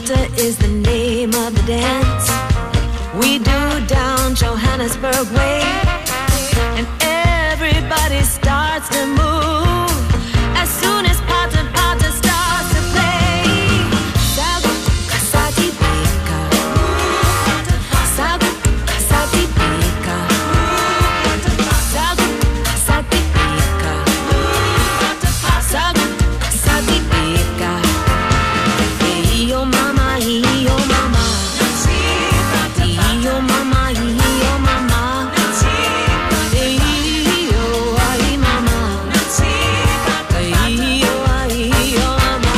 Potter is the name of the dance we do down Johannesburg way, and everybody starts to move as soon as Potter starts to play. Sagu kasati pika, sagu kasati pika, sagu kasati pika, sagu kasati pika. Iyo mama, iyo mama, iyo mama, iyo mama, iyo ay mama, iyo ay mama.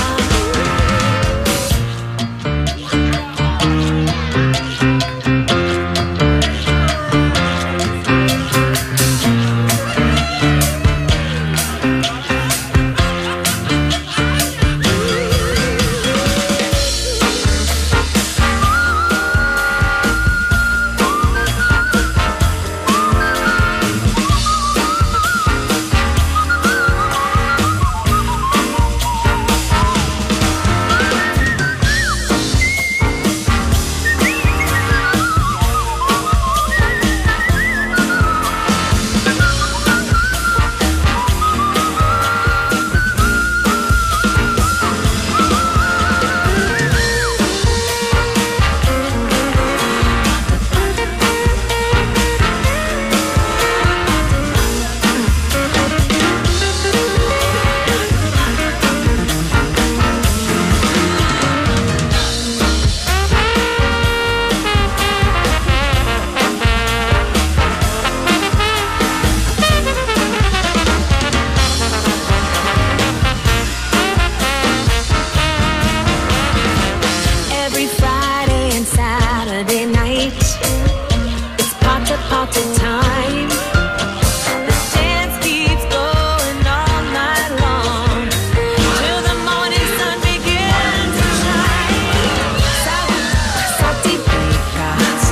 Every Friday and Saturday night, it's Potter time. The dance keeps going all night long till the morning sun begins to shine. Sagu kasati pika,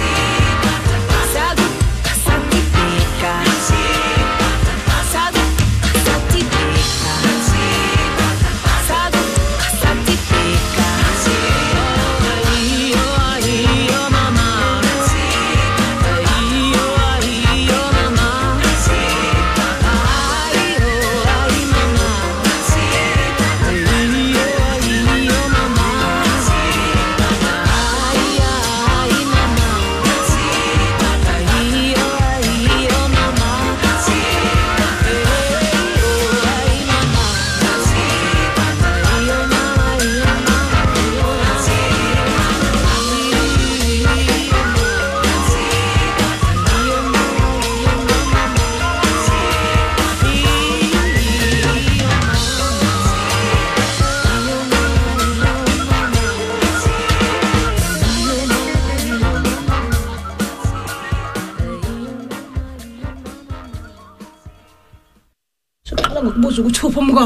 sagu kasati pika, sagu kasati pika, sagu kasati pika. Iyo iyo mama, iyo iyo mama, iyo ay mama, iyo iyo mama, ay ay mama, iyo iyo mama, 뭐 주고 초범가